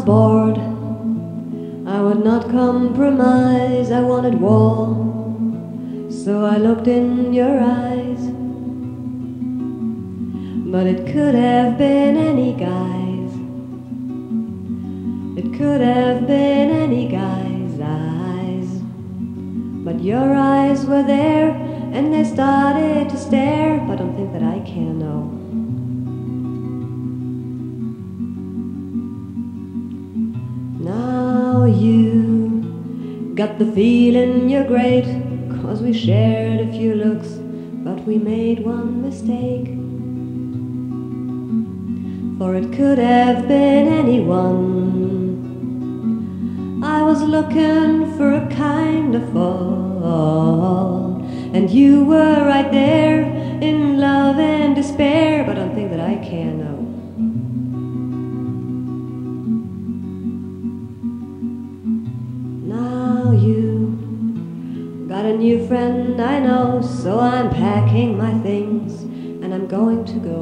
bored, I would not compromise. I wanted war, so I looked in your eyes. But it could have been any guy's. It could have been any guy's eyes. But your eyes were there, and they started to stare. But don't think that I can know. Now you got the feeling you're great, 'cause we shared a few looks, but we made one mistake. For it could have been anyone. I was looking for a kind of fall, and you were right there in love and despair. But don't think that I can know. Now you got a new friend, I know, so I'm packing my things and I'm going to go.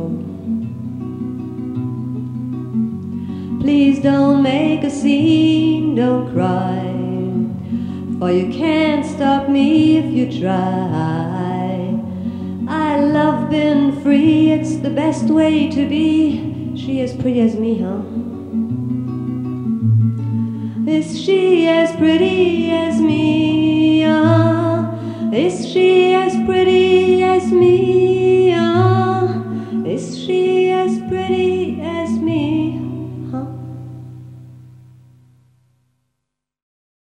Please don't make a scene, don't cry, for you can't stop me if you try. I love being free, it's the best way to be. She as pretty as me, huh? Is she as pretty as me? Is she as pretty as me?